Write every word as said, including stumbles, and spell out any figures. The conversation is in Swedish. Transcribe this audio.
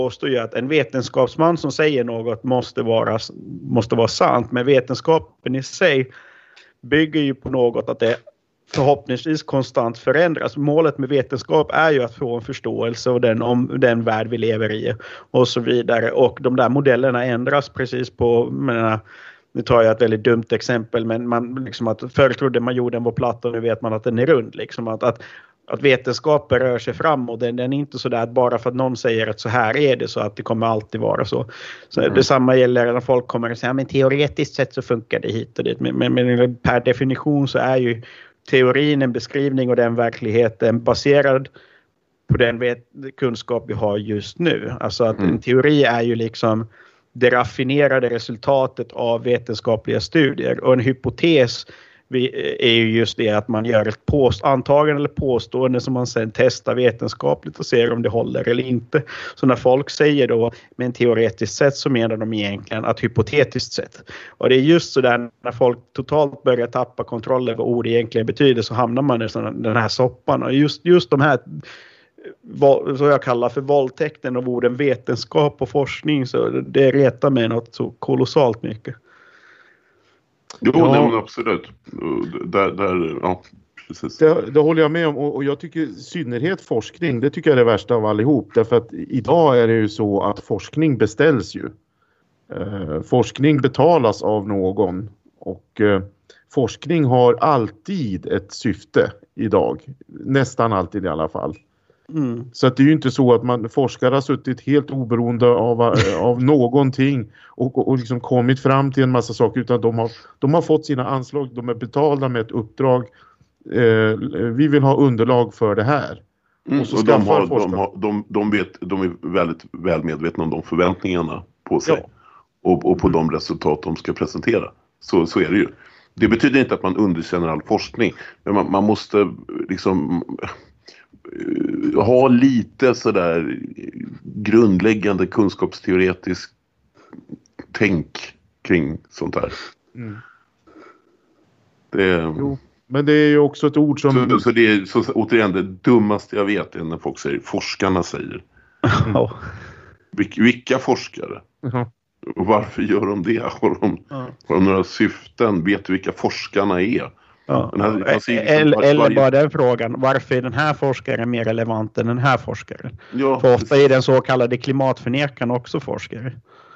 påstår ju att en vetenskapsman som säger något måste vara, måste vara sant. Men vetenskapen i sig bygger ju på något att det förhoppningsvis konstant förändras. Målet med vetenskap är ju att få en förståelse av den, om den värld vi lever i och så vidare. Och de där modellerna ändras precis på, menar, nu tar jag ett väldigt dumt exempel, men man, liksom att förr trodde man jorden var platt och nu vet man att den är rund. Liksom att, att, att vetenskapen rör sig fram och den, den är inte så där att bara för att någon säger att så här är det så att det kommer alltid vara så. Så mm. Detsamma gäller när folk kommer och säger men teoretiskt sett så funkar det hit och dit. Men, men, men per definition så är ju teorin en beskrivning och den verkligheten baserad på den vet- kunskap vi har just nu. Alltså att mm. en teori är ju liksom det raffinerade resultatet av vetenskapliga studier. Och en hypotes är ju just det att man gör ett påst- antagande eller påstående som man sen testar vetenskapligt och ser om det håller eller inte. Så när folk säger då med en teoretiskt sätt så menar de egentligen att hypotetiskt sätt. Och det är just så där när folk totalt börjar tappa kontroll över vad ord egentligen betyder så hamnar man i den här soppan. Och just, just de här så jag kallar för våldtäkten av orden vetenskap och forskning, så det retar mig något så kolossalt mycket. Jo, ja. nej, men absolut. Där, där, ja, precis. Det, det håller jag med om, och, och jag tycker i synnerhet forskning, det tycker jag är det värsta av allihop. Därför att idag är det ju så att forskning beställs ju. Eh, forskning betalas av någon och eh, forskning har alltid ett syfte idag. Nästan alltid i alla fall. Mm. Så att det är ju inte så att man forskare har suttit helt oberoende av, av någonting och, och, och liksom kommit fram till en massa saker, utan de har, de har fått sina anslag, de är betalda med ett uppdrag. Eh, vi vill ha underlag för det här. Mm, och, så och de, har, de, har, de, de, vet, de är väldigt väl medvetna om de förväntningarna på sig, ja. och, och på de resultat de ska presentera. Så, så är det ju. Det betyder inte att man underkänner all forskning, men man, man måste liksom ha lite sådär grundläggande kunskapsteoretisk tänk kring sånt här. Mm. Det, jo, men det är ju också ett ord som... Så, så det är så, återigen det dummaste jag vet är när folk säger forskarna säger. Mm. Vil, vilka forskare? Mm. Och varför gör de det? Har de, mm. har de några syften? Vet du vilka forskarna är? Ja. Här, liksom eller eller varje... bara den frågan, varför är den här forskaren mer relevant än den här forskaren? Ja, för ofta är den så kallade klimatförnekaren också forskare.